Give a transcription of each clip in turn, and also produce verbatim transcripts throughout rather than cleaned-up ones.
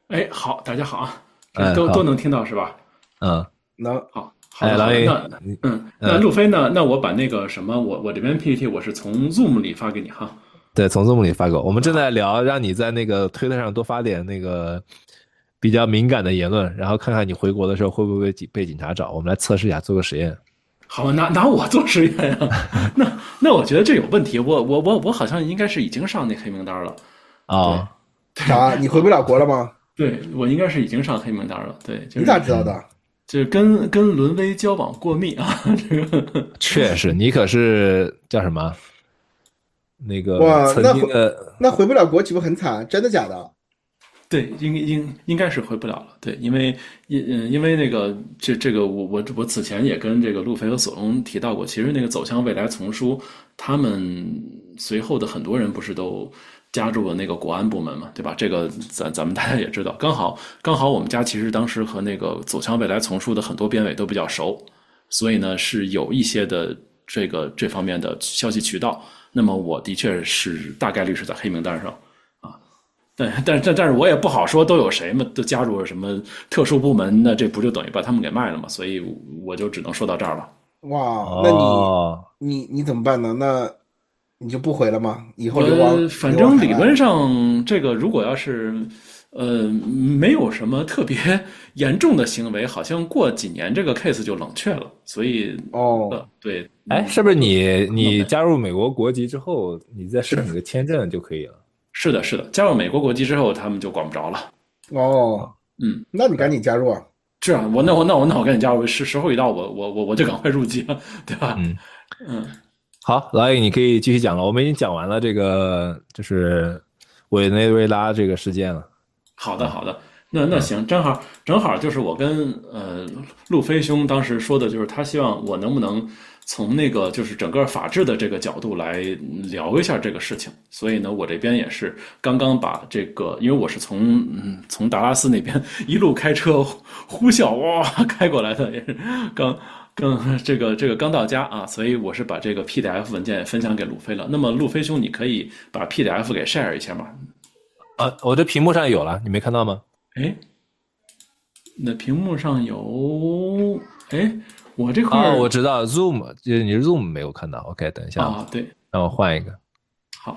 哎，好，大家好啊，这嗯，好。 都都能听到是吧？ 嗯。 能。 好，好哎， 的，好的。 老爷。 那你嗯，那嗯， 路飞呢？那我把那个什么，我我这边 P P T 我是从 Zoom 里发给你哈。 对，从 Zoom 里发给我。我们正好的， 在聊，让你在那个推特上多发点那个比较敏感的言论，然后看看你回国的时候会不会被警被警察找。我们来测试一下，做个实验。 好，拿拿我做实验啊？那那我觉得这有问题，我我我我好像应该是已经上那黑名单了。对啊。 啥？你回不了国了吗？ 对，我应该是已经上黑名单了。对，就你是咋知道的？ 就是跟跟伦威交往过密啊，这个确实，你可是叫什么？那个哇， 曾那回经的。 那回不了国岂不很惨？真的假的？ 对，应应应该是回不了了。对，因为因嗯，因为那个这这个我我我此前也跟这个路飞和索隆提到过，其实那个走向未来丛书，他们随后的很多人不是都加入了那个国安部门嘛，对吧？这个咱咱们大家也知道，刚好刚好我们家其实当时和那个走向未来丛书的很多编委都比较熟，所以呢是有一些的这个这方面的消息渠道。那么我的确是大概率是在黑名单上。对，但但但是我也不好说都有谁嘛，都加入了什么特殊部门，那这不就等于把他们给卖了嘛？所以我就只能说到这儿了。 哇，那你哦。 你你怎么办呢？那你就不回了吗？以后流亡呃，反流亡海外？ 正理论上，这个如果要是呃没有什么特别严重的行为，好像过几年这个 case 就冷却了。所以哦， 呃，对， 哎， 嗯， 是不是你弄的你加入美国国籍之后，你再申请个签证就可以了？ 是的，是的，加入美国国籍之后，他们就管不着了。 哦， 嗯， 那你赶紧加入啊！ 是啊，我那我那我那我赶紧加入，时时候一到，我我我我就赶快入籍了，对吧？ 嗯。 嗯。 好，老尹，你可以继续讲了。我们已经讲完了这个，就是委内瑞拉这个事件了。 好的， 啊。 好的，那那嗯。 行，正好正好就是我跟呃路飞兄当时说的，就是他希望我能不能从那个就是整个法治的这个角度来聊一下这个事情。所以呢，我这边也是刚刚把这个，因为我是从嗯从达拉斯那边一路开车呼啸哇开过来的，也是刚。刚这个这个刚到家啊，所以我是把这个 P D F 文件也分享给路飞了。那么路飞兄，你可以把 P D F 给 share 一下吗？ 啊，我这屏幕上有了，你没看到吗？ 哎，那屏幕上有，哎，我这块啊， 儿我知道 Zoom，就是你 Zoom 没有看到。OK，等一下， 啊，对， 让我换一个。 好，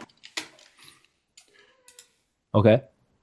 OK。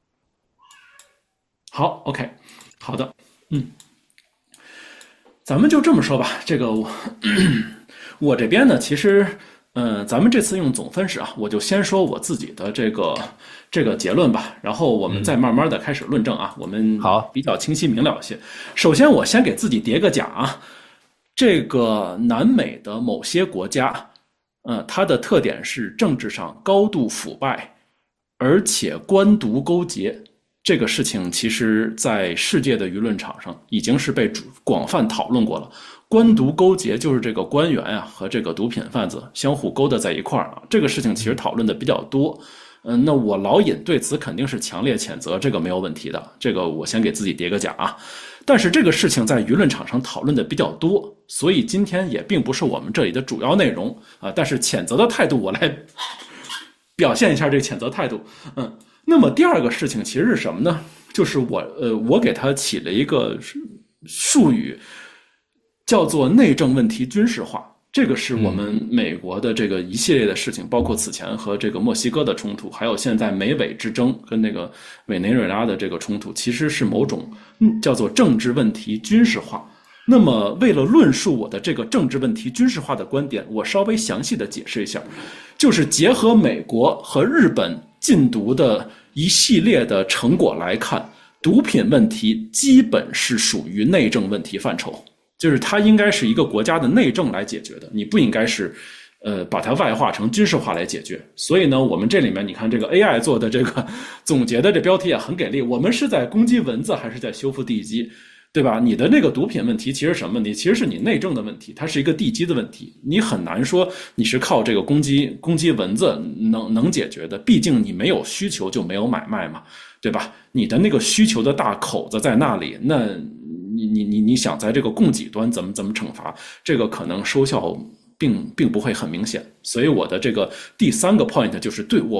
好，OK，好的，嗯，咱们就这么说吧。这个我我这边呢，其实，嗯、咱们这次用总分式啊，我就先说我自己的这个这个结论吧，然后我们再慢慢的开始论证啊，我们好。 比较清晰明了一些。首先，我先给自己叠个甲啊，这个南美的某些国家，呃，它的特点是政治上高度腐败，而且官独勾结。这个事情其实在世界的舆论场上已经是被广泛讨论过了。官毒勾结就是这个官员啊和这个毒品贩子相互勾搭在一块儿啊，这个事情其实讨论的比较多。嗯，那我老尹对此肯定是强烈谴责，这个没有问题的，这个我先给自己叠个甲啊。但是这个事情在舆论场上讨论的比较多，所以今天也并不是我们这里的主要内容啊。但是谴责的态度，我来表现一下这个谴责态度。嗯。那么第二个事情其实是什么呢？就是我呃，我给他起了一个术语，叫做内政问题军事化。这个是我们美国的这个一系列的事情，包括此前和这个墨西哥的冲突，还有现在美委之争跟那个委内瑞拉的这个冲突，其实是某种嗯叫做政治问题军事化。那么，为了论述我的这个政治问题军事化的观点，我稍微详细的解释一下，就是结合美国和日本禁毒的一系列的成果来看，毒品问题基本是属于内政问题范畴，就是它应该是一个国家的内政来解决的，你不应该是呃把它外化成军事化来解决。所以呢，我们这里面你看这个 A I 做的这个总结的这标题也很给力，我们是在攻击蚊子还是在修复地基？对吧？你的那个毒品问题其实什么问题？其实是你内政的问题，它是一个地基的问题。你很难说你是靠这个攻击攻击蚊子能能解决的，毕竟你没有需求就没有买卖嘛，对吧？你的那个需求的大口子在那里，那你你你你想在这个供给端怎么怎么惩罚，这个可能收效并并不会很明显。所以我的这个第三个 point 就是对我。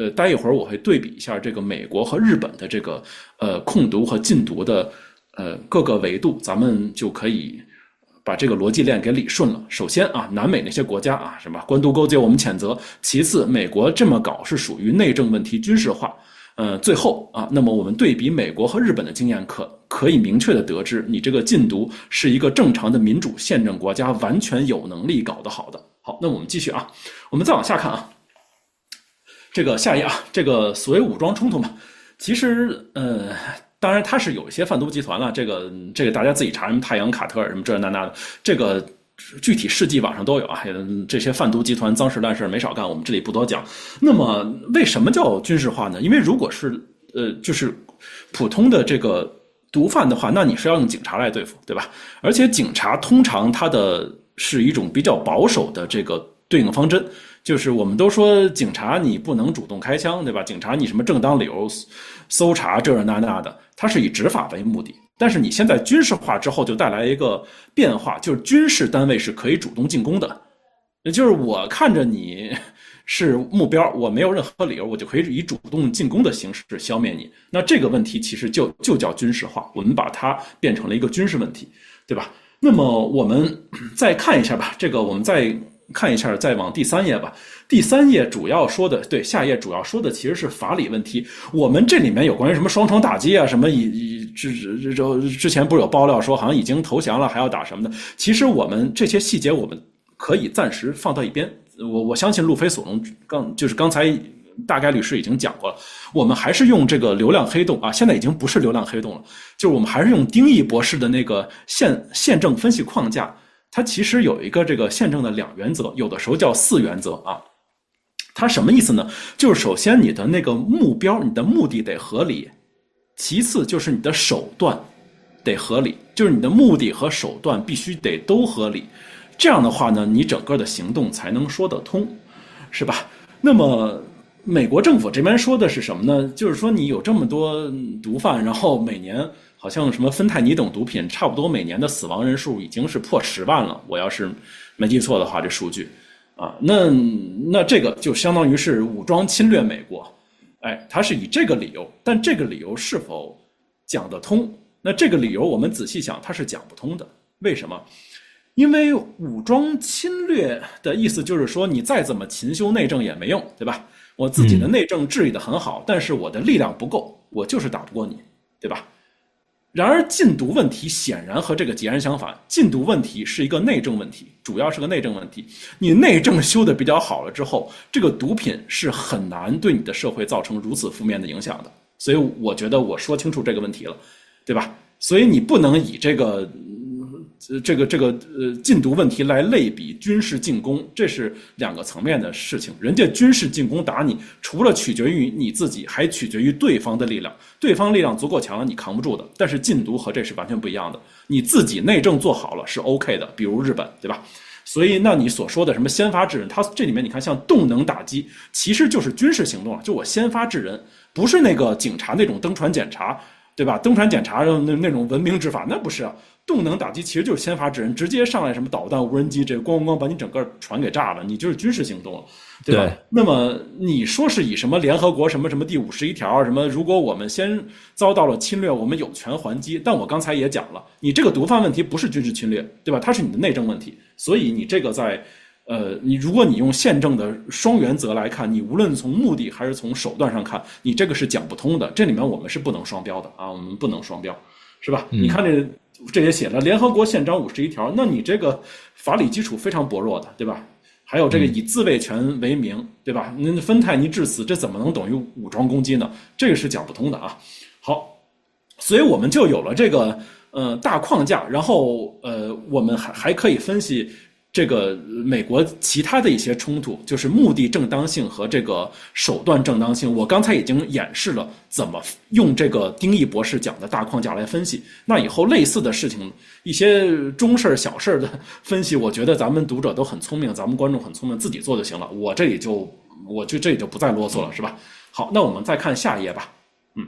呃，待一会儿我会对比一下这个美国和日本的这个呃控毒和禁毒的呃各个维度，咱们就可以把这个逻辑链给理顺了。首先啊，南美那些国家啊，什么官渡勾结我们谴责；其次，美国这么搞是属于内政问题军事化。呃，最后啊，那么我们对比美国和日本的经验可，可可以明确的得知，你这个禁毒是一个正常的民主宪政国家完全有能力搞得好的。好，那我们继续啊，我们再往下看啊，这个下一页啊，这个所谓武装冲突嘛，其实呃，当然它是有一些贩毒集团了，这个这个大家自己查，什么太阳卡特尔什么这那那的，这个。具体事迹网上都有啊，这些贩毒集团脏事烂事没少干，我们这里不多讲。那么为什么叫军事化呢？因为如果是呃就是普通的这个毒贩的话，那你是要用警察来对付，对吧？而且警察通常它的是一种比较保守的这个对应方针，就是我们都说警察你不能主动开枪，对吧？警察你什么正当理由搜查这那那的，它是以执法为目的。但是你现在军事化之后，就带来一个变化，就是军事单位是可以主动进攻的，也就是我看着你是目标，我没有任何理由，我就可以以主动进攻的形式消灭你。那这个问题其实就就叫军事化，我们把它变成了一个军事问题，对吧？那么我们再看一下吧，这个我们再看一下，再往第三页吧。第三页主要说的，对，下页主要说的其实是法理问题。我们这里面有关于什么双重打击啊，什么以以之之之之前不是有爆料说好像已经投降了，还要打什么的？其实我们这些细节我们可以暂时放到一边。我我相信路飞索隆刚就是刚才大概律师已经讲过了，我们还是用这个流量黑洞啊，现在已经不是流量黑洞了，就是我们还是用丁义博士的那个宪宪政分析框架。它其实有一个这个宪政的两原则，有的时候叫四原则啊。它什么意思呢？就是首先你的那个目标，你的目的得合理，其次就是你的手段得合理，就是你的目的和手段必须得都合理。这样的话呢，你整个的行动才能说得通，是吧？那么美国政府这边说的是什么呢？就是说你有这么多毒贩，然后每年好像什么芬太尼等毒品，差不多每年的死亡人数已经是破十万了。我要是没记错的话，这数据啊，那那这个就相当于是武装侵略美国，哎，他是以这个理由，但这个理由是否讲得通？那这个理由我们仔细想，它是讲不通的。为什么？因为武装侵略的意思就是说，你再怎么勤修内政也没用，对吧？我自己的内政治理得很好，嗯，但是我的力量不够，我就是打不过你，对吧？然而禁毒问题显然和这个截然相反，禁毒问题是一个内政问题，主要是个内政问题。你内政修得比较好了之后，这个毒品是很难对你的社会造成如此负面的影响的。所以我觉得我说清楚这个问题了，对吧？所以你不能以这个这个这个呃禁毒问题来类比军事进攻，这是两个层面的事情。人家军事进攻打你，除了取决于你自己，还取决于对方的力量。对方力量足够强了，你扛不住的。但是禁毒和这是完全不一样的。你自己内政做好了是 OK 的，比如日本，对吧？所以那你所说的什么先发制人，它这里面你看像动能打击，其实就是军事行动了，就我先发制人，不是那个警察那种登船检查，对吧？登船检查那那种文明执法，那不是啊。动能打击其实就是先发制人，直接上来什么导弹、无人机，这个咣咣咣把你整个船给炸了，你就是军事行动了，对吧？对。那么你说是以什么联合国什么什么第五十一条什么，如果我们先遭到了侵略，我们有权还击。但我刚才也讲了，你这个毒贩问题不是军事侵略，对吧？它是你的内政问题，所以你这个在。呃，你如果你用宪政的双原则来看，你无论从目的还是从手段上看，你这个是讲不通的。这里面我们是不能双标的啊，我们不能双标，是吧？嗯、你看这这也写了联合国宪章五十一条，那你这个法理基础非常薄弱的，对吧？还有这个以自卫权为名，对吧？那芬太尼致死，这怎么能等于武装攻击呢？这个是讲不通的啊。好，所以我们就有了这个呃大框架，然后呃我们还还可以分析。这个美国其他的一些冲突，就是目的正当性和这个手段正当性，我刚才已经演示了怎么用这个丁义博士讲的大框架来分析。那以后类似的事情，一些中事小事的分析，我觉得咱们读者都很聪明，咱们观众很聪明，自己做就行了。我这里就我就这里就不再啰嗦了，是吧？好，那我们再看下一页吧。嗯，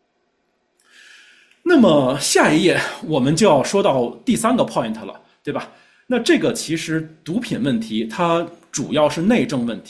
那么下一页我们就要说到第三个 point 了，对吧？那这个其实毒品问题它主要是内政问题，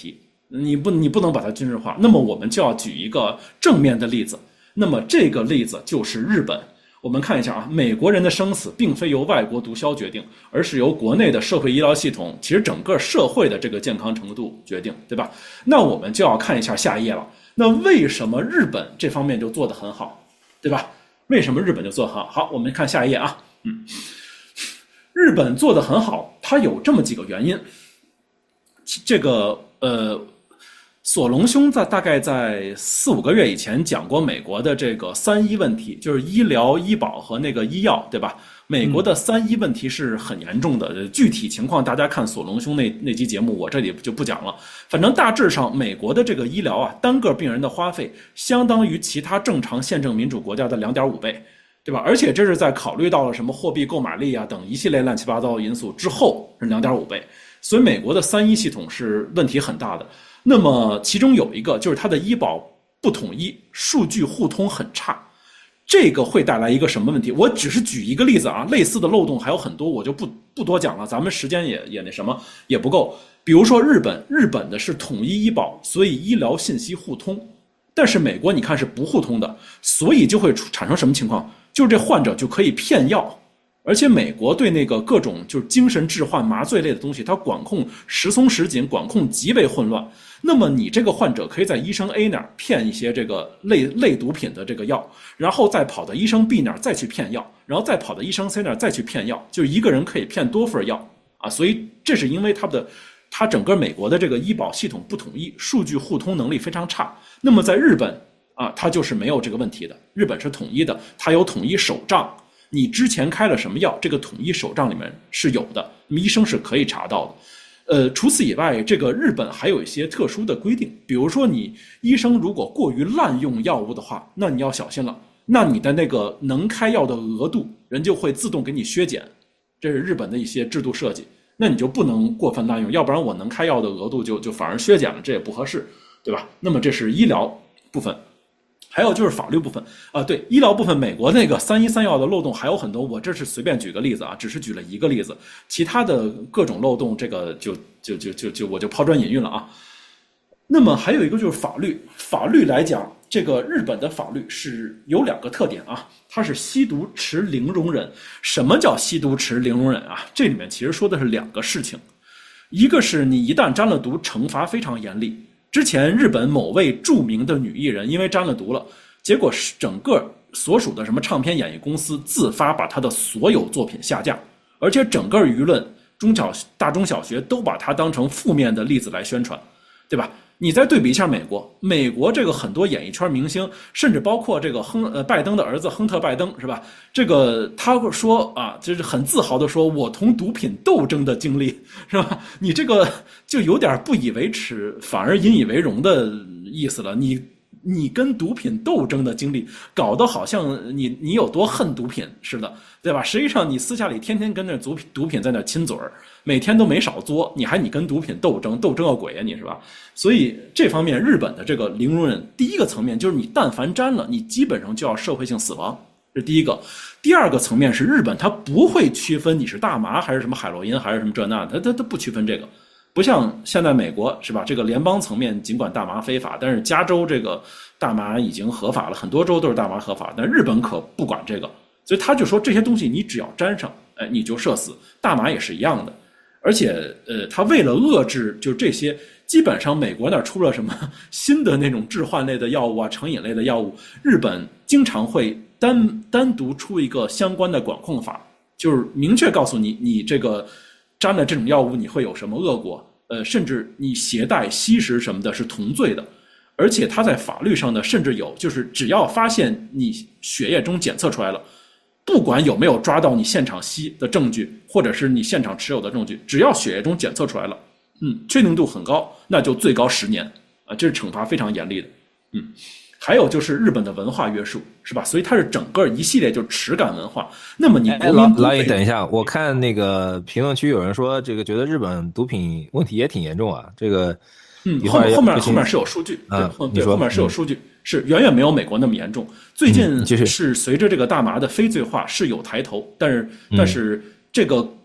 你不你不能把它军事化。那么我们就要举一个正面的例子，那么这个例子就是日本。我们看一下啊，美国人的生死并非由外国毒枭决定，而是由国内的社会医疗系统，其实整个社会的这个健康程度决定，对吧？那我们就要看一下下一页了。那为什么日本这方面就做得很好，对吧？为什么日本就做得很好？好，我们看下一页啊。嗯，日本做得很好，它有这么几个原因。这个呃。索隆兄在大概在四五个月以前讲过美国的这个三医问题，就是医疗、医保和那个医药，对吧？美国的三医问题是很严重的，嗯、具体情况大家看索隆兄那那期节目，我这里就不讲了。反正大致上，美国的这个医疗啊，单个病人的花费相当于其他正常宪政民主国家的 两点五倍，对吧？而且这是在考虑到了什么货币购买力啊等一系列乱七八糟的因素之后是 两点五倍，所以美国的三医系统是问题很大的。那么其中有一个就是它的医保不统一，数据互通很差，这个会带来一个什么问题？我只是举一个例子啊，类似的漏洞还有很多，我就不不多讲了，咱们时间也也那什么也不够。比如说日本，日本的是统一医保，所以医疗信息互通，但是美国你看是不互通的，所以就会产生什么情况？就是这患者就可以骗药。而且美国对那个各种就是精神置换、麻醉类的东西，它管控时松时紧，管控极为混乱。那么你这个患者可以在医生 A 那儿骗一些这个类类毒品的这个药，然后再跑到医生 B 那儿再去骗药，然后再跑到医生 C 那儿再去骗药，就是一个人可以骗多份药啊！所以这是因为它的它整个美国的这个医保系统不统一，数据互通能力非常差。那么在日本啊，它就是没有这个问题的，日本是统一的，它有统一手账。你之前开了什么药，这个统一手账里面是有的，医生是可以查到的。呃，除此以外，这个日本还有一些特殊的规定，比如说你医生如果过于滥用药物的话，那你要小心了，那你的那个能开药的额度，人就会自动给你削减，这是日本的一些制度设计，那你就不能过分滥用，要不然我能开药的额度就就反而削减了，这也不合适，对吧？那么这是医疗部分。还有就是法律部分啊，对，医疗部分，美国那个三医三药的漏洞还有很多，我这是随便举个例子啊，只是举了一个例子，其他的各种漏洞，这个就就就就就我就抛砖引玉了啊。那么还有一个就是法律，法律来讲，这个日本的法律是有两个特点啊，它是吸毒持零容忍。什么叫吸毒持零容忍啊？这里面其实说的是两个事情，一个是你一旦沾了毒，惩罚非常严厉。之前日本某位著名的女艺人因为沾了毒了，结果整个所属的什么唱片演艺公司自发把她的所有作品下架，而且整个舆论中小大中小学都把她当成负面的例子来宣传，对吧？你再对比一下美国，美国这个很多演艺圈明星，甚至包括这个亨呃拜登的儿子亨特拜登，是吧？这个他会说啊，就是很自豪的说，我同毒品斗争的经历，是吧？你这个就有点不以为耻，反而引以为荣的意思了。你你跟毒品斗争的经历，搞得好像你你有多恨毒品似的，对吧？实际上你私下里天天跟那毒品毒品在那亲嘴儿，每天都没少作，你还你跟毒品斗争，斗争个鬼啊你，是吧？所以这方面日本的这个零容忍，第一个层面就是你但凡沾了，你基本上就要社会性死亡，这是第一个。第二个层面是日本它不会区分你是大麻还是什么海洛因还是什么这那，它它它不区分这个。不像现在美国是吧？这个联邦层面尽管大麻非法，但是加州这个大麻已经合法了，很多州都是大麻合法，但日本可不管这个，所以他就说这些东西你只要沾上，哎，你就社死。大麻也是一样的，而且呃，他为了遏制就这些，基本上美国那出了什么新的那种致幻类的药物啊、成瘾类的药物，日本经常会单单独出一个相关的管控法，就是明确告诉你，你这个。沾了这种药物你会有什么恶果，呃，甚至你携带吸食什么的是同罪的，而且它在法律上呢，甚至有就是只要发现你血液中检测出来了，不管有没有抓到你现场吸的证据，或者是你现场持有的证据，只要血液中检测出来了，嗯，确定度很高，那就最高十年啊，这是惩罚非常严厉的，嗯。还有就是日本的文化约束，是吧？所以它是整个一系列就是耻感文化。那么你国民老老尹，等一下，我看那个评论区有人说，这个觉得日本毒品问题也挺严重啊。这个， 嗯，后面后面后面是有数据， 啊、 对，对，后面是有数据，嗯、是远远没有美国那么严重。最近是随着这个大麻的非罪化是有抬头，但是、嗯、但是这个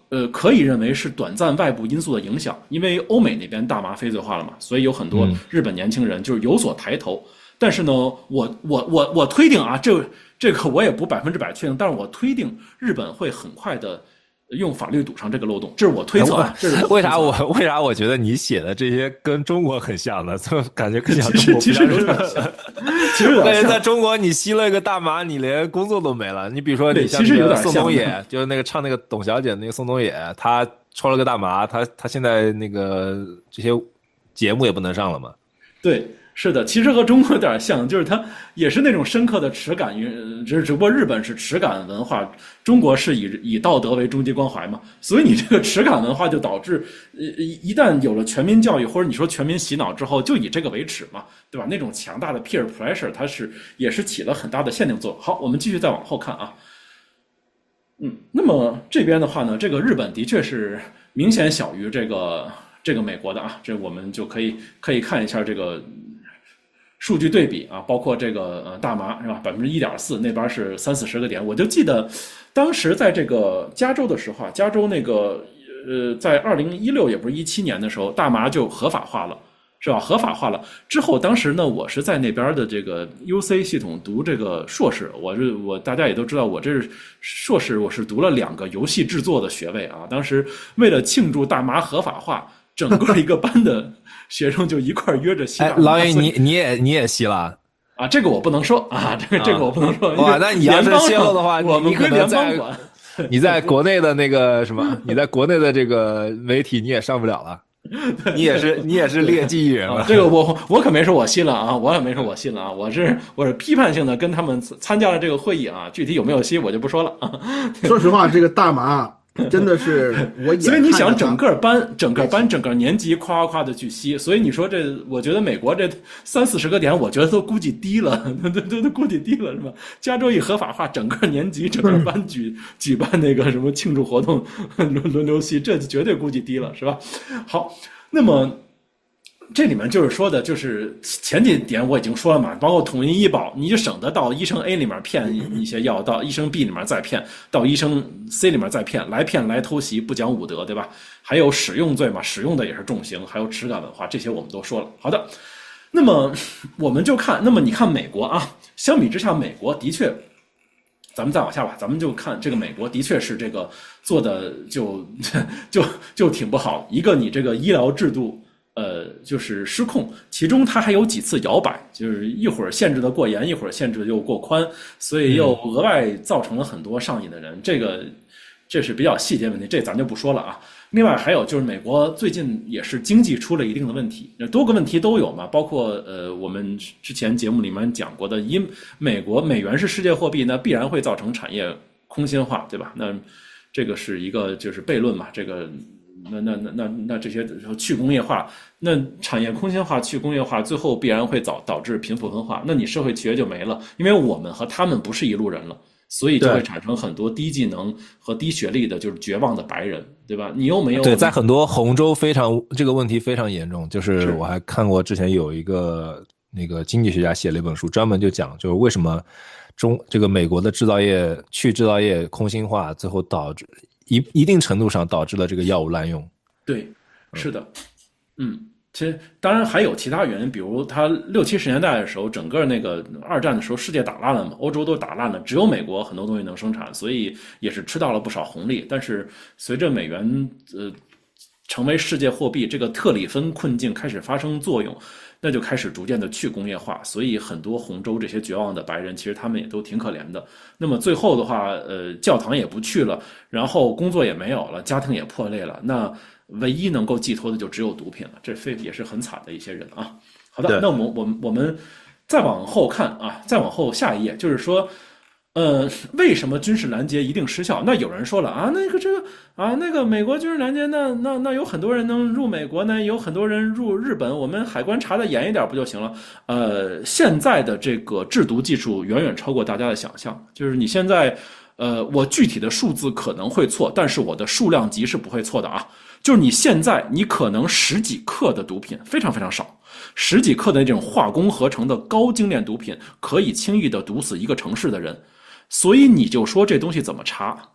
呃，可以认为是短暂外部因素的影响，因为欧美那边大麻非罪化了嘛，所以有很多日本年轻人就是有所抬头。嗯、但是呢，我我我我推定啊，这这个我也不百分之百确定，但是我推定日本会很快的用法律堵上这个漏洞，这是我推测啊。这是为啥我为啥我觉得你写的这些跟中国很像呢？就感觉更像中国。 其实有点像，其实有点像。 在中国你吸了一个大麻，你连工作都没了。你比如说，你像那个宋冬野，就是那个唱那个董小姐的那个宋冬野，他抽了个大麻，他他现在那个这些节目也不能上了嘛。 对。是的，其实和中国有点像，就是它也是那种深刻的耻感，只只不过日本是耻感文化，中国是以以道德为终极关怀嘛，所以你这个耻感文化就导致，呃，一旦有了全民教育或者你说全民洗脑之后，就以这个为耻嘛，对吧？那种强大的 peer pressure， 它是也是起了很大的限定作用。好，我们继续再往后看啊，嗯，那么这边的话呢，这个日本的确是明显小于这个这个美国的啊，这我们就可以可以看一下这个。数据对比啊，包括这个呃大麻是吧，百分之一点四，那边是三四十个点。我就记得当时在这个加州的时候啊，加州那个呃，在二零一六也不是一七年的时候，大麻就合法化了，是吧？合法化了之后，当时呢，我是在那边的这个 U C 系统读这个硕士，我是我大家也都知道，我这是硕士，我是读了两个游戏制作的学位啊。当时为了庆祝大麻合法化，整个一个班的学生就一块约着吸大麻。 哎，老爷，你你也你也吸了啊？这个我不能说啊，这个这个我不能说。 哇，那你要是泄露的话， 我们归联邦管。 你在国内的那个什么，你在国内的这个媒体你也上不了了。你也是你也是劣迹艺人了、 啊。这个我我可没说我信了啊，我也没说我信了啊，我是我是批判性的跟他们参加了这个会议啊，具体有没有信我就不说了啊。 说实话，这个大麻。真的是我眼， 所以你想整个班、整个班、整个年级夸夸的去吸，所以你说这，我觉得美国这三四十个点，我觉得都估计低了，都都都估计低了是吧？加州一合法化，整个年级、整个班举举办那个什么庆祝活动，轮轮流吸，这绝对估计低了是吧？好，那么。这里面就是说的，就是前几点我已经说了嘛，包括统一医保，你就省得到医生 A 里面骗一些药，到医生 B 里面再骗，到医生 C 里面再骗，来骗来偷袭，不讲武德，对吧？还有使用罪嘛，使用的也是重刑，还有耻感文化，这些我们都说了。好的，那么我们就看，那么你看美国啊，相比之下，美国的确。咱们再往下吧，咱们就看这个美国的确是这个做的就就就挺不好。一个你这个医疗制度。呃，就是失控，其中它还有几次摇摆，就是一会儿限制的过严，一会儿限制的又过宽，所以又额外造成了很多上瘾的人。这个这是比较细节问题，这咱就不说了啊。另外还有就是美国最近也是经济出了一定的问题，多个问题都有嘛，包括呃我们之前节目里面讲过的，因美国美元是世界货币，那必然会造成产业空心化，对吧？那这个是一个就是悖论嘛，这个。那那那那那这些去工业化，那产业空心化、去工业化，最后必然会导导致贫富分化。那你社会契约就没了，因为我们和他们不是一路人了，所以就会产生很多低技能和低学历的，就是绝望的白人，对吧？你又没有对，在很多红州非常这个问题非常严重，就是我还看过之前有一个那个经济学家写了一本书，专门就讲就是为什么中这个美国的制造业去制造业空心化，最后导致。一一定程度上导致了这个药物滥用。 对，是的，嗯，其实当然还有其他原因，比如他六七十年代的时候，整个那个二战的时候，世界打烂了嘛，欧洲都打烂了，只有美国很多东西能生产，所以也是吃到了不少红利。但是随着美元呃成为世界货币，这个特里芬困境开始发生作用。那就开始逐渐的去工业化，所以很多红州这些绝望的白人，其实他们也都挺可怜的。那么最后的话，呃，教堂也不去了，然后工作也没有了，家庭也破裂了，那唯一能够寄托的就只有毒品了，这非也是很惨的一些人啊。好的，那我们我们我们再往后看啊，再往后下一页，就是说。呃，为什么军事拦截一定失效？那有人说了啊，那个这个啊，那个美国军事拦截，那那那有很多人能入美国呢，有很多人入日本，我们海关查的严一点不就行了？呃，现在的这个制毒技术远远超过大家的想象，就是你现在，呃，我具体的数字可能会错，但是我的数量级是不会错的啊。就是你现在你可能十几克的毒品非常非常少，十几克的这种化工合成的高精炼毒品可以轻易的毒死一个城市的人。所以你就说这东西怎么查？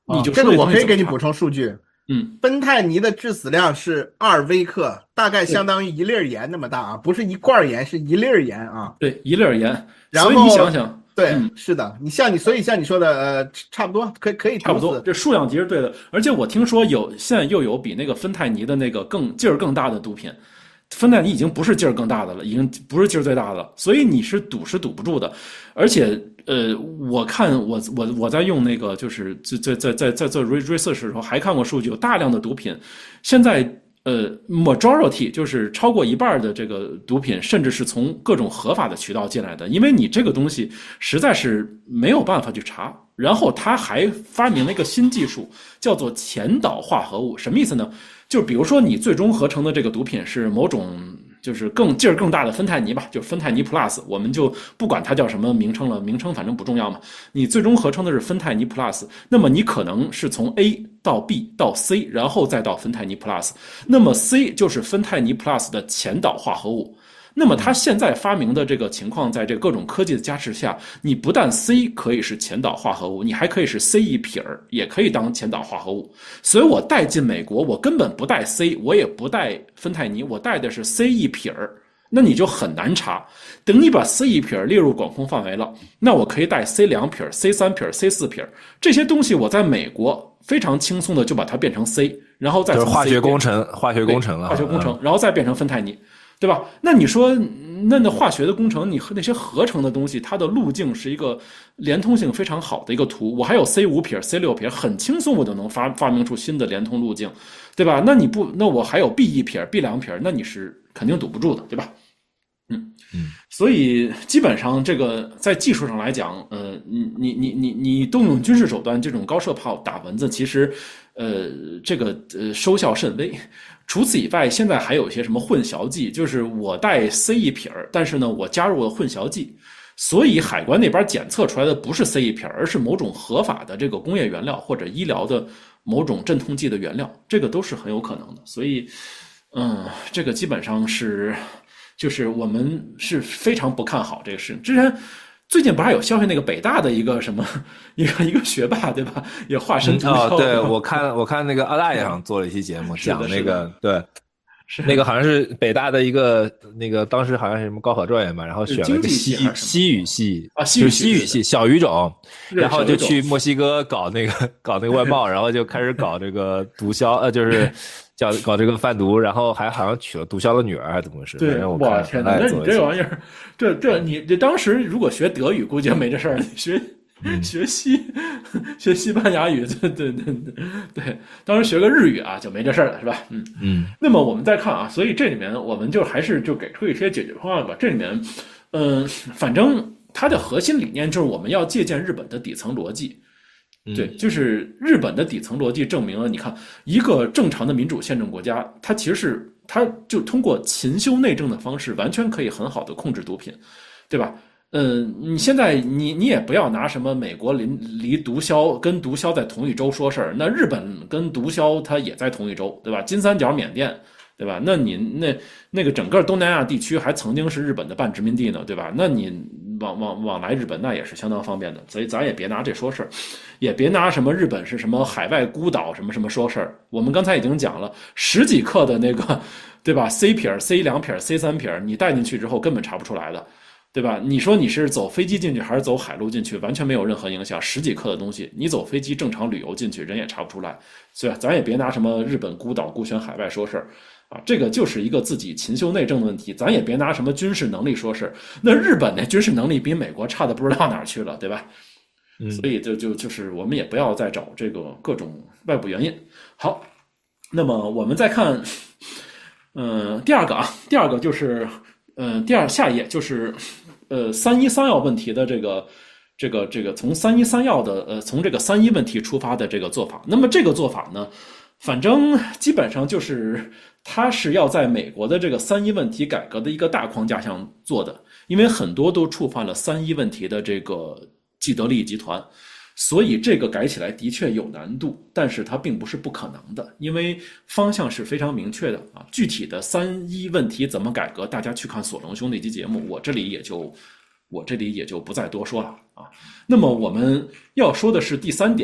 你就啊、这个我可以给你补补充数据。 嗯， 芬太尼的致死量是二微克，大概相当于一粒盐那么大啊，不是一罐盐，是一粒盐啊。 对，一粒盐。 然后所以你想想， 对， 嗯、 是的，你像你，所以像你说的，呃，差不多，可以可以差不多，这数量级是对的。而且我听说有现在又有比那个芬太尼的那个更劲儿更大的毒品。芬太尼已经不是劲儿更大的了，已经不是劲儿最大的了，所以你是堵是堵不住的。而且，呃，我看我我我在用那个就是在在在在做 research 的时候，还看过数据，有大量的毒品，现在呃 majority 就是超过一半的这个毒品，甚至是从各种合法的渠道进来的，因为你这个东西实在是没有办法去查。然后他还发明了一个新技术，叫做前导化合物，什么意思呢？就比如说你最终合成的这个毒品是某种就是更劲儿更大的芬太尼吧，就是芬太尼 plus， 我们就不管它叫什么名称了，名称反正不重要嘛。你最终合成的是芬太尼 plus， 那么你可能是从 A 到 B 到 C， 然后再到芬太尼 plus， 那么 C 就是芬太尼 plus 的前导化合物。那么它现在发明的这个情况，在这各种科技的加持下，你不但 C 可以是前导化合物，你还可以是 C 一撇儿，也可以当前导化合物。所以我带进美国，我根本不带 C， 我也不带芬太尼，我带的是 C 一撇儿。那你就很难查。等你把 C 一撇列入管控范围了，那我可以带 C 两撇、C 三撇、C 四撇这些东西，我在美国非常轻松的就把它变成 C， 然后再从 C 就是化学工程，化学工程了， 化学工程，然后再变成芬太尼。对吧？那你说，那那化学的工程，你和那些合成的东西，它的路径是一个连通性非常好的一个图。我还有 C 五撇、C 六撇，很轻松我就能发发明出新的连通路径，对吧？那你不，那我还有 B 一撇、B 两撇，那你是肯定堵不住的，对吧？嗯嗯，所以基本上这个在技术上来讲，呃，你你你你你动用军事手段这种高射炮打蚊子，其实，呃，这个呃收效甚微。除此以外，现在还有一些什么混淆剂，就是我带 C 一撇，但是呢，我加入了混淆剂，所以海关那边检测出来的不是 C 一撇，而是某种合法的这个工业原料或者医疗的某种镇痛剂的原料，这个都是很有可能的。所以，嗯，这个基本上是，就是我们是非常不看好这个事情。之前。最近不是还有消息，那个北大的一个什么一个一个学霸，对吧？也化身毒枭、 嗯。哦，对，我看我看那个阿大爷好像做了一期节目，讲那个对，那个好像是北大的一个那个当时好像是什么高考状元嘛，然后选了个西西语系啊， 就是西语系小语种，然后就去墨西哥搞那个搞那个外贸，然后就开始搞这个毒枭，呃，就是叫搞这个贩毒，然后还好像娶了毒枭的女儿，还是怎么回事？ 对，我天哪，那你这玩意儿，这这你这当时如果学德语，估计没这事儿，你学。嗯、学西学西班牙语，对对对对对，当时学个日语啊，就没这事儿了，是吧？嗯嗯。那么我们再看啊，所以这里面我们就还是就给出一些解决方案吧。这里面，嗯、呃，反正它的核心理念就是我们要借鉴日本的底层逻辑。对，就是日本的底层逻辑证明了，你看一个正常的民主宪政国家，它其实是它就通过勤修内政的方式，完全可以很好的控制毒品，对吧？嗯，你现在你你也不要拿什么美国离离毒枭跟毒枭在同一州说事儿，那日本跟毒枭它也在同一州，对吧？金三角缅甸，对吧？那你那那个整个东南亚地区还曾经是日本的半殖民地呢，对吧？那你往往往来日本那也是相当方便的，所以咱也别拿这说事儿，也别拿什么日本是什么海外孤岛什么什么说事儿。我们刚才已经讲了十几克的那个，对吧 ？C 撇、C 两撇、C 三撇，你带进去之后根本查不出来的。对吧？你说你是走飞机进去还是走海路进去，完全没有任何影响。十几克的东西，你走飞机正常旅游进去，人也查不出来。所以咱也别拿什么日本孤岛孤悬海外说事儿啊，这个就是一个自己勤修内政的问题。咱也别拿什么军事能力说事儿。那日本的军事能力比美国差的不知道哪儿去了，对吧？嗯，所以就就就是我们也不要再找这个各种外部原因。好，那么我们再看，嗯、呃，第二个啊，第二个就是。呃，第二下一页就是，呃，三一三药问题的这个，这个这个从三一三药的呃从这个三一问题出发的这个做法。那么这个做法呢，反正基本上就是它是要在美国的这个三一问题改革的一个大框架上做的，因为很多都触犯了三一问题的这个既得利益集团。所以这个改起来的确有难度，但是它并不是不可能的，因为方向是非常明确的啊。具体的三一问题怎么改革，大家去看索隆兄那期节目，我这里也就我这里也就不再多说了啊。那么我们要说的是第三点，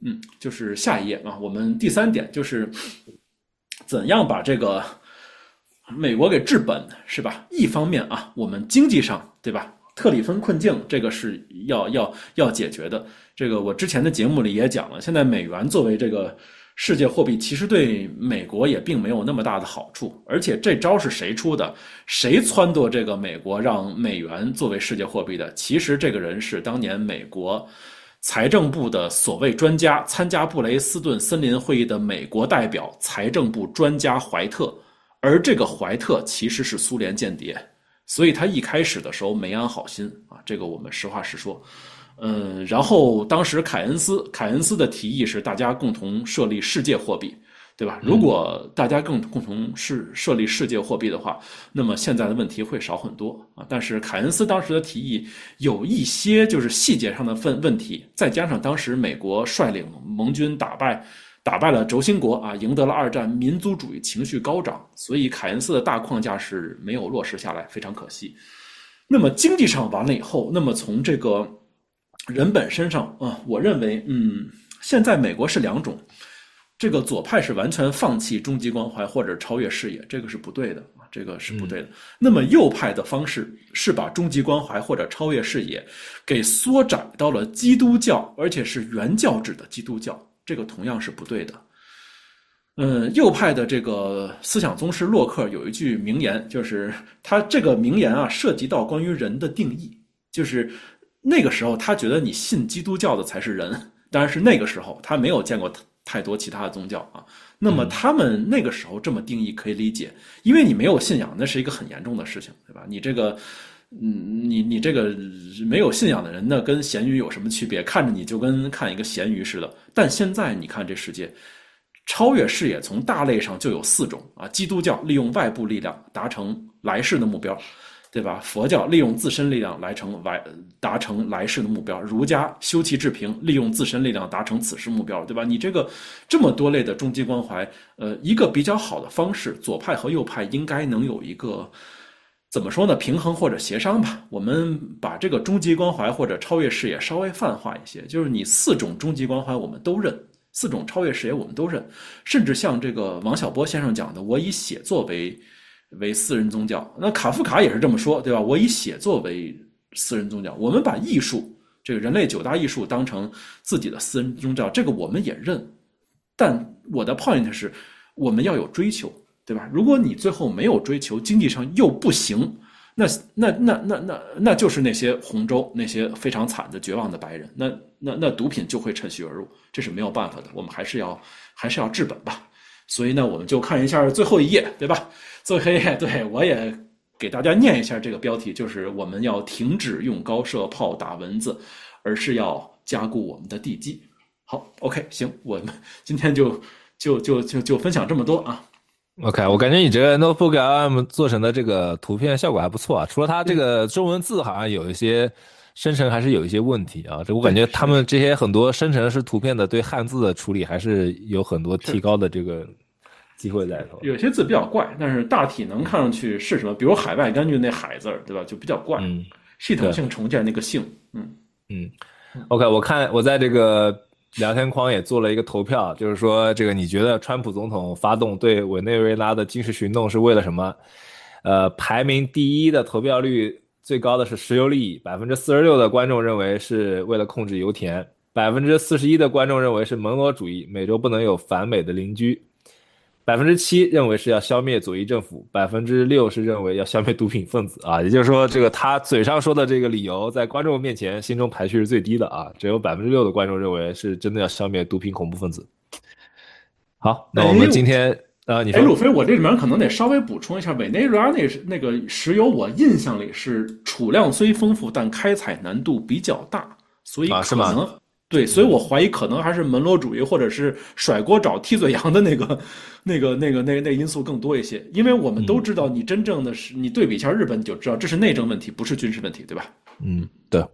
嗯，就是下一页啊，我们第三点就是怎样把这个美国给治本，是吧？一方面啊，我们经济上，对吧？特里芬困境，这个是要要要解决的。这个我之前的节目里也讲了，现在美元作为这个世界货币，其实对美国也并没有那么大的好处。而且这招是谁出的？谁撺掇这个美国让美元作为世界货币的？其实这个人是当年美国财政部的所谓专家，参加布雷斯顿森林会议的美国代表，财政部专家怀特。而这个怀特其实是苏联间谍。所以他一开始的时候没安好心啊，这个我们实话实说。嗯，然后当时凯恩斯，凯恩斯的提议是大家共同设立世界货币，对吧？如果大家更共同是设立世界货币的话，那么现在的问题会少很多啊。但是凯恩斯当时的提议有一些就是细节上的问问题，再加上当时美国率领盟军打败。打败了轴心国啊，赢得了二战，民族主义情绪高涨，所以凯恩斯的大框架是没有落实下来，非常可惜。那么经济上完了以后，那么从这个人本身上啊，我认为，嗯，现在美国是两种，这个左派是完全放弃终极关怀或者超越视野，这个是不对的啊，这个是不对的。嗯、那么右派的方式是把终极关怀或者超越视野给缩窄到了基督教，而且是原教旨的基督教。这个同样是不对的。嗯，右派的这个思想宗师洛克有一句名言，就是他这个名言啊，涉及到关于人的定义，就是那个时候他觉得你信基督教的才是人，当然是那个时候他没有见过太多其他的宗教啊。那么他们那个时候这么定义可以理解，因为你没有信仰，那是一个很严重的事情，对吧？你这个。嗯，你你这个没有信仰的人呢，跟咸鱼有什么区别？看着你就跟看一个咸鱼似的。但现在你看这世界，超越视野从大类上就有四种啊：基督教利用外部力量达成来世的目标，对吧？佛教利用自身力量来成来达成来世的目标；儒家修齐治平，利用自身力量达成此世目标，对吧？你这个这么多类的终极关怀，呃，一个比较好的方式，左派和右派应该能有一个。怎么说呢？平衡或者协商吧。我们把这个终极关怀或者超越视野稍微泛化一些，就是你四种终极关怀我们都认，四种超越视野我们都认，甚至像这个王小波先生讲的，我以写作为为私人宗教。那卡夫卡也是这么说，对吧？我以写作为私人宗教。我们把艺术，这个人类九大艺术当成自己的私人宗教，这个我们也认。但我的 point 是，我们要有追求。对吧？如果你最后没有追求，经济上又不行，那那那那那那就是那些红州那些非常惨的绝望的白人，那那那毒品就会趁虚而入，这是没有办法的。我们还是要还是要治本吧。所以呢，我们就看一下最后一页，对吧？最后一页，对我也给大家念一下这个标题，就是我们要停止用高射炮打蚊子，而是要加固我们的地基。好 ，OK， 行，我们今天就就就就就分享这么多啊。 OK， 我感觉你这个 Notebook L M 做成的这个图片效果还不错啊，除了它这个中文字好像有一些生成还是有一些问题啊，这我感觉他们这些很多生成式图片的对汉字的处理还是有很多提高的这个机会在头。 有些字比较怪，但是大体能看上去是什么，比如海外根据那海字，对吧？就比较怪。嗯，系统性重建那个性，嗯嗯。OK， 我看我在这个。聊天框也做了一个投票，就是说这个你觉得川普总统发动对委内瑞拉的军事行动是为了什么？呃，排名第一的投票率最高的是石油利益， 百分之四十六 的观众认为是为了控制油田， 百分之四十一 的观众认为是门罗主义，美洲不能有反美的邻居， 百分之七 认为是要消灭左翼政府， 百分之六 是认为要消灭毒品分子啊，也就是说这个他嘴上说的这个理由在观众面前心中排序是最低的啊，只有 百分之六 的观众认为是真的要消灭毒品恐怖分子。好，那我们今天啊，你说， 哎，鲁飞，我这里面可能得稍微补充一下，委内瑞拉那那个石油，我印象里是储量虽丰富，但开采难度比较大，所以可能、啊、对，所以我怀疑可能还是门罗主义或者是甩锅找替罪羊的那个、那个、那个、那那因素更多一些，因为我们都知道，你真正的是你对比一下日本，你就知道这是内政问题，不是军事问题，对吧？ 嗯，对。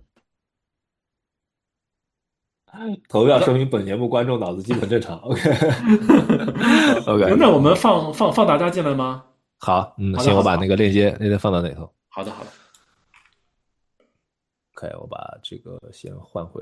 投票说明本节目观众脑子基本正常。OK， OK， 那我们放放放大家进来吗？ 好，嗯，行，我把那个链接链接放到哪头？ 好的，好的。 OK， 我把这个先换回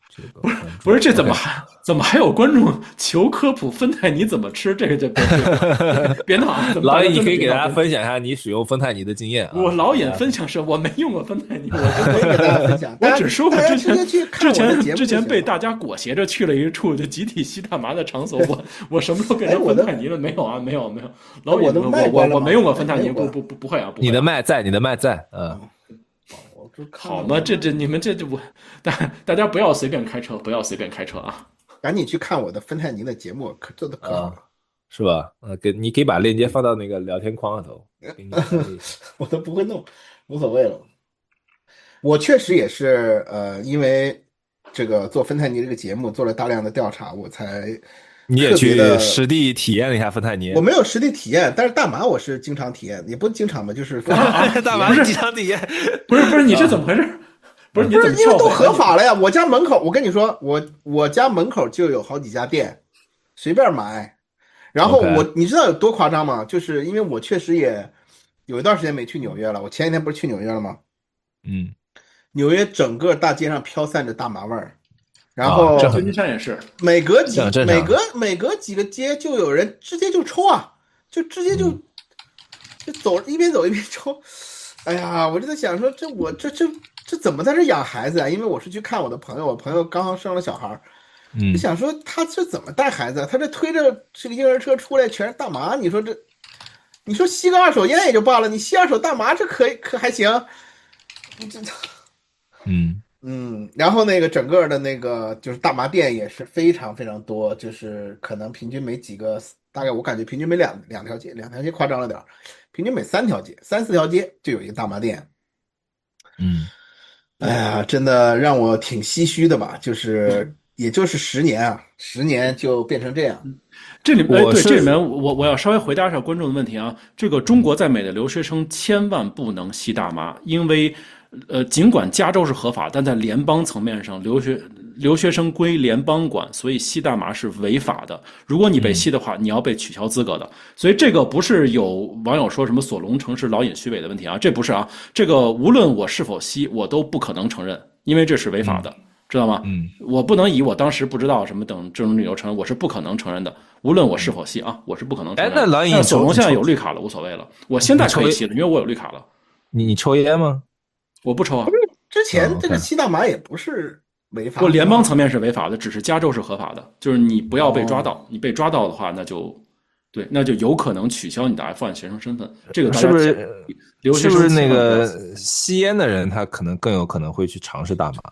这个不是不是，这怎么还怎么还有观众求科普芬太尼怎么吃？这个就别别别闹啊！ 老尹，你可以给大家分享一下你使用芬太尼的经验啊。 我老尹分享是我没用过芬太尼，我我也给大家分享。 我只说过之前之前之前被大家裹挟着去了一处就集体吸大麻的场所，我我什么时候变成芬太尼了？没有啊，没有没有。老尹，我我我没用过芬太尼，不不不不会啊。 你的麦在，你的麦在，嗯。 好嘛，这这你们这这我大大家不要随便开车，不要随便开车啊！ 赶紧去看我的芬太尼的节目，可做的可好了， 是吧？呃，给你可以把链接放到那个聊天框里头， 我都不会弄，无所谓了。我确实也是，呃，因为这个做芬太尼这个节目做了大量的调查，我才你也去实地体验了一下芬太尼。 我没有实地体验，但是大麻我是经常体验，也不经常吧，就是大麻是经常体验。 不是不是，你这怎么回事？不是你怎么因为都合法了呀？我家门口，我跟你说，我我家门口就有好几家店，随便买。然后我， okay. 你知道有多夸张吗？就是因为我确实也有一段时间没去纽约了，我前几天不是去纽约了吗？ 嗯， 纽约整个大街上飘散着大麻味儿。然后旧金山也是， 每隔几每隔每隔几个街就有人直接就抽啊，就直接就、嗯、就走一边走一边抽。哎呀，我就在想说，这我这这这怎么在这养孩子啊？因为我是去看我的朋友，我朋友刚刚生了小孩， 嗯， 就想说他这怎么带孩子啊？他这推着这个婴儿车出来全是大麻，你说这，你说吸个二手烟也就罢了，你吸二手大麻这可以可还行？这嗯。 嗯，然后那个整个的那个就是大麻店也是非常非常多，就是可能平均每几个，大概我感觉平均每两两条街，两条街夸张了点，平均每三条街、三四条街就有一个大麻店。 嗯， 哎呀，真的让我挺唏嘘的吧，就是也就是十年啊，十年就变成这样。 这里面，哎，对，这里面我我要稍微回答一下观众的问题啊。这个中国在美的留学生千万不能吸大麻，因为。呃，尽管加州是合法，但在联邦层面上，留学留学生归联邦管，所以吸大麻是违法的。如果你被吸的话，你要被取消资格的。所以这个不是有网友说什么索隆城市老尹虚伪的问题啊，这不是啊。这个无论我是否吸，我都不可能承认，因为这是违法的，嗯、知道吗？ 嗯， 我不能以我当时不知道什么等这种理由承认，我是不可能承认的。无论我是否吸啊，我是不可能承认的。 哎，那老尹， 索隆现在有绿卡了，无所谓了。我现在可以吸了，因为我有绿卡了。 你你抽烟吗？ 我不抽啊， 之前这个吸大麻也不是违法的， 不，联邦层面是违法的，只是加州是合法的，就是你不要被抓到，哦、你被抓到的话，那就对，那就有可能取消你的 F 一 学生身份。这个大家是不是？ 留学生是不是那个吸烟的人，他可能更有可能会去尝试大麻？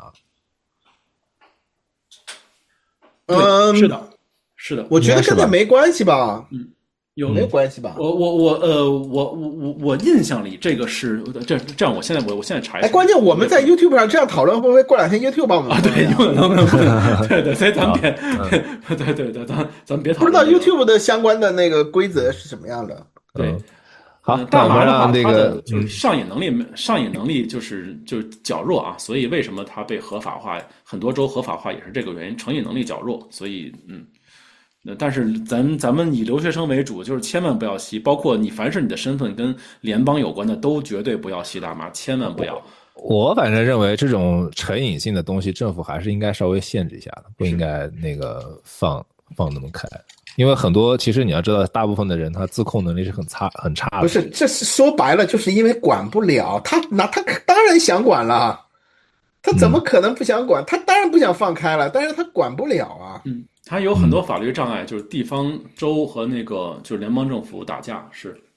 嗯，是的，是的， 我觉得跟这没关系吧。 嗯。有没有关系吧？ 我我我呃我我我我印象里这个是这这样，我现在我我现在查一下。 哎，关键我们在 YouTube 上这样讨论，会不会过两天 YouTube 把我们啊？对，有可能，可能，对对，所以咱们别，对对对，咱咱们别讨论。 不知道 YouTube 的相关的那个规则是什么样的？ 对， 好， 大麻的话， 它的就是上瘾能力，上瘾能力就是就是较弱啊，所以为什么它被合法化？很多州合法化也是这个原因，成瘾能力较弱，所以嗯。但是咱咱们以留学生为主，就是千万不要吸，包括你凡是你的身份跟联邦有关的，都绝对不要吸大麻，千万不要。 我反正认为这种成瘾性的东西，政府还是应该稍微限制一下的，不应该那个放放那么开。因为很多其实你要知道，大部分的人他自控能力是很差很差的。 不是，这是说白了，就是因为管不了他，那他当然想管了，他怎么可能不想管？嗯、他当然不想放开了，但是他管不了啊。 嗯。它有很多法律障碍，就是地方州和那个就是联邦政府打架，是